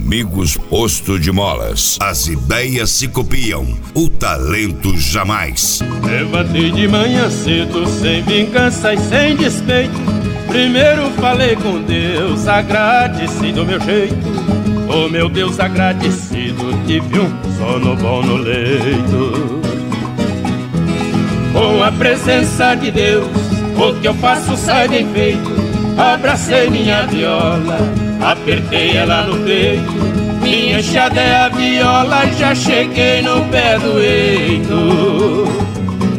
Amigos Posto de Molas. As ideias se copiam, o talento jamais. Levantei de manhã cedo, sem vingança e sem despeito. Primeiro falei com Deus, agradeci do meu jeito. Oh meu Deus, agradecido, tive um sono bom no leito. Com a presença de Deus, o que eu faço sai bem feito. Abracei minha viola, apertei ela no peito. Minha enxada é a viola, já cheguei no pé do eito.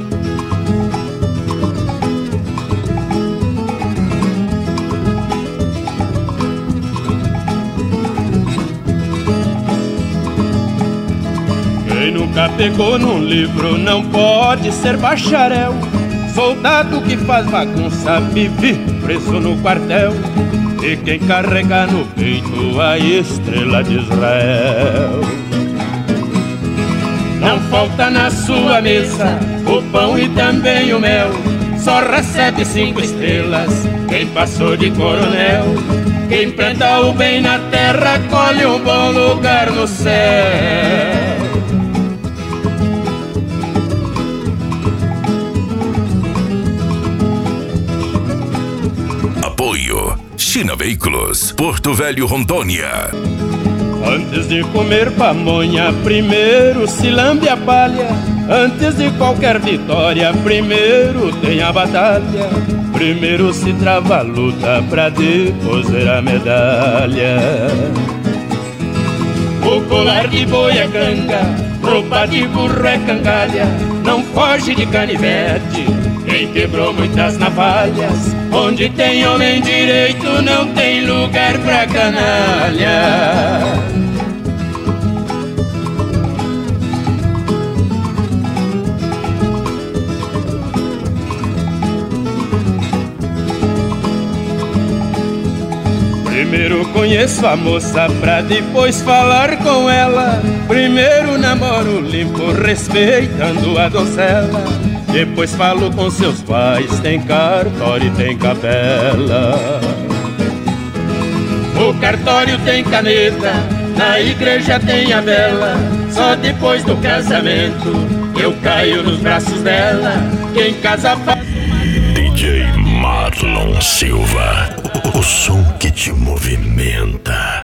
Quem nunca pegou num livro não pode ser bacharel. Soldado que faz bagunça vive preso no quartel. E quem carrega no peito a estrela de Israel. Não falta na sua mesa o pão e também o mel. Só recebe 5 estrelas quem passou de coronel. Quem planta o bem na terra colhe um bom lugar no céu. Apoio China Veículos, Porto Velho, Rondônia. Antes de comer pamonha, primeiro se lambe a palha. Antes de qualquer vitória, primeiro tem a batalha. Primeiro se trava a luta pra depois ver a medalha. O colar de boi é ganga, roupa de burro é cangalha. Não foge de canivete quem quebrou muitas navalhas. Onde tem homem direito não tem lugar pra canalha. Primeiro conheço a moça pra depois falar com ela. Primeiro namoro limpo respeitando a donzela. Depois falo com seus pais, tem cartório e tem capela. O cartório tem caneta, na igreja tem a vela. Só depois do casamento eu caio nos braços dela. Quem casa faz... DJ Marlon Silva, o som que te movimenta.